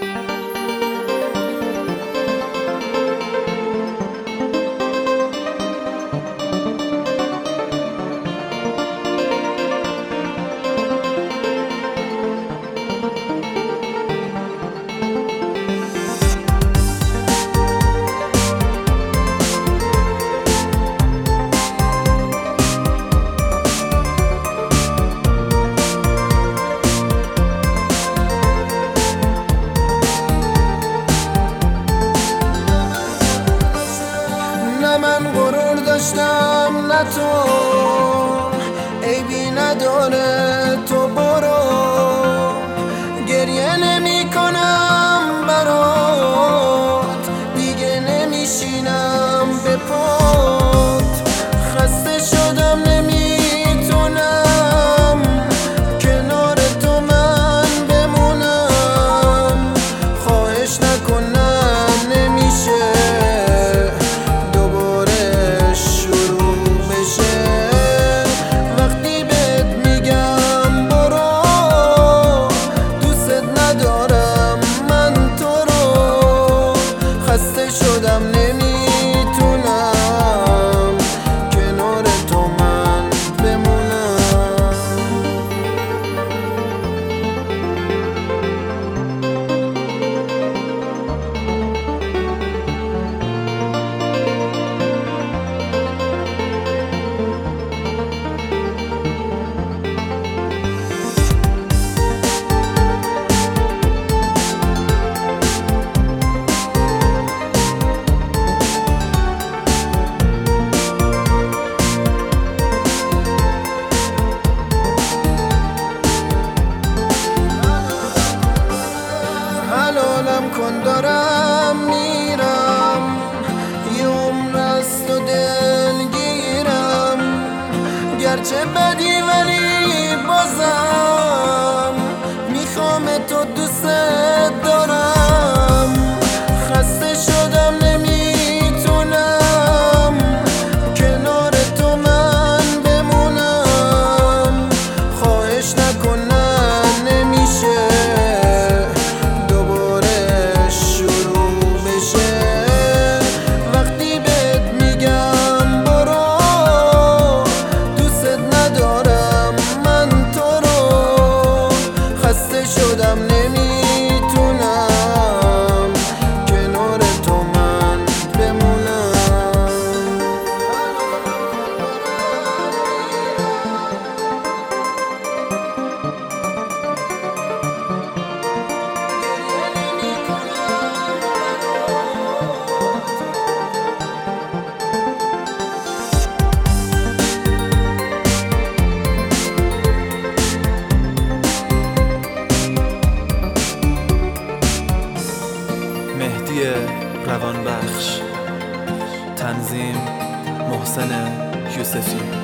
نه من غرور داشتم نه تو، عیبی نداره تو برو، گریه نمی کنم برات، دیگه نمیشینم به پات، خسته شدم نمیتونم کنار تو من بمونم، خواهش نکنم نمیشه خسته شدم نمیتونم کنار تو من بمونم. حلالم کن دارم میرم، یه عمر از تو دلگیرم، گرچه بدی ولی بازم میخوام تو دوست دارم، خسته شدم نمیتونم کنار تو من بمونم، خواهش نکنم نمیشه شدم نمیتونم کنار تو من بمونم. مهدی روانبخش، تنظیم محسن یوسفی.